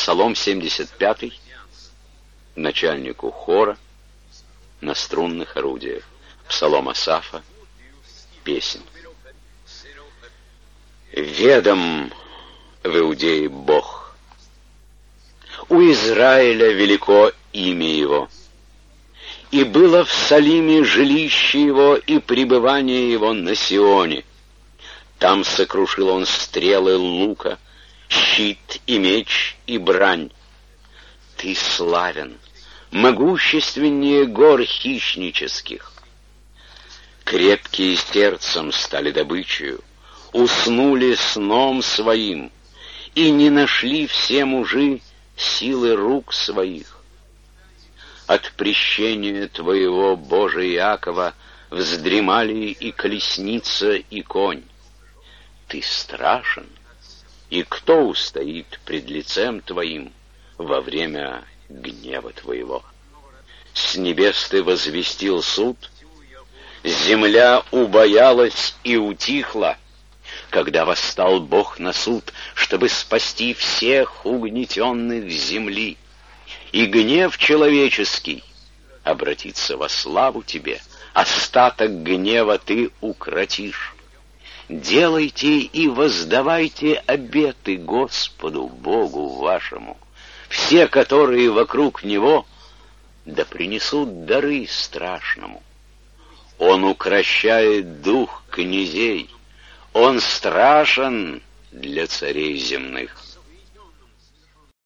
Псалом 75, начальнику хора на струнных орудиях. Псалом Асафа, песнь. Ведом в Иудее Бог. У Израиля велико имя Его. И было в Салиме жилище Его и пребывание Его на Сионе. Там сокрушил Он стрелы лука, щит и меч и брань. Ты славен, могущественнее гор хищнических. Крепкие сердцем стали добычею, уснули сном своим, и не нашли все мужи силы рук своих. От прещения Твоего, Боже Иакова, вздремали и колесница, и конь. Ты страшен, и кто устоит пред лицем Твоим во время гнева Твоего? С небес Ты возвестил суд, земля убоялась и утихла, когда восстал Бог на суд, чтобы спасти всех угнетенных земли. И гнев человеческий обратится во славу Тебе, остаток гнева Ты укротишь. Делайте и воздавайте обеты Господу Богу вашему. Все, которые вокруг Него, да принесут дары страшному. Он укрощает дух князей, Он страшен для царей земных.